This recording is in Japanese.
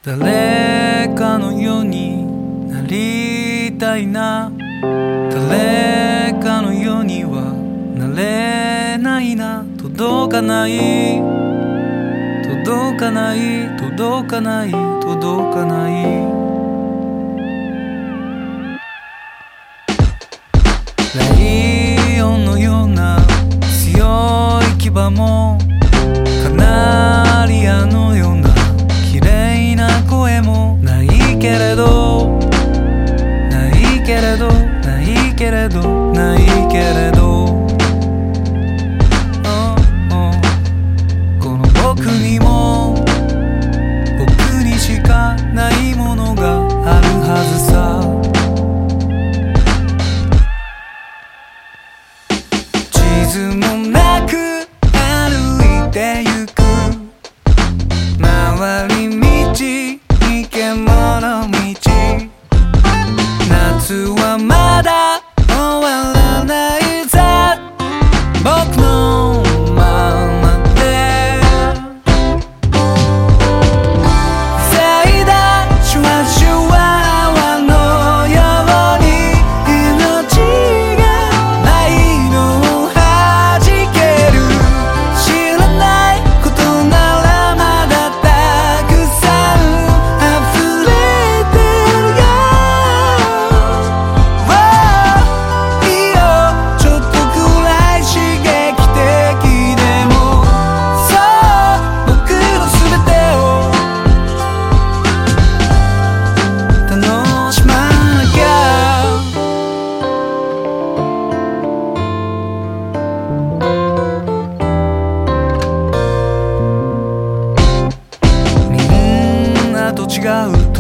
誰かのようになりたいな、誰かのようにはなれないな。届かない届かない届かない届かない。ライオンのような強い牙も、カナリアのような綺麗な声もないけれど、ないけれど、ないけれど、ないけれど、この僕にも僕にしかないものがあるはずさ。地図もなく歩いてゆく、回り道生け物道、夏はまだ終わらないさ、僕のままで。咲いたシュワシュワ泡のように、命がないのを弾ける。知らないことならまだたくさん溢れてるよ。いいよ、ちょっとくらい刺激的でも、そう僕の全てを楽しまなきゃ。みんなと違う